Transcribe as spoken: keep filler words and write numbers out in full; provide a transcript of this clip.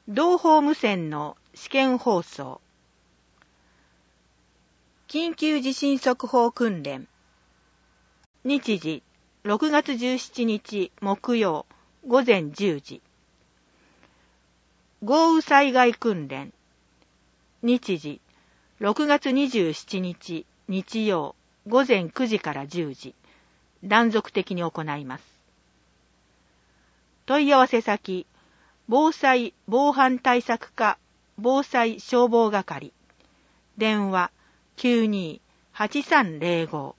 同胞無線の試験放送。緊急地震速報訓練。日時ろくがつじゅうしちにち木曜ごぜんじゅうじ。豪雨災害訓練。日時ろくがつにじゅうしちにち日曜ごぜんくじからじゅうじ。断続的に行います。問い合わせ先、防災防犯対策課防災消防係。電話 きゅうにーはちさんぜろご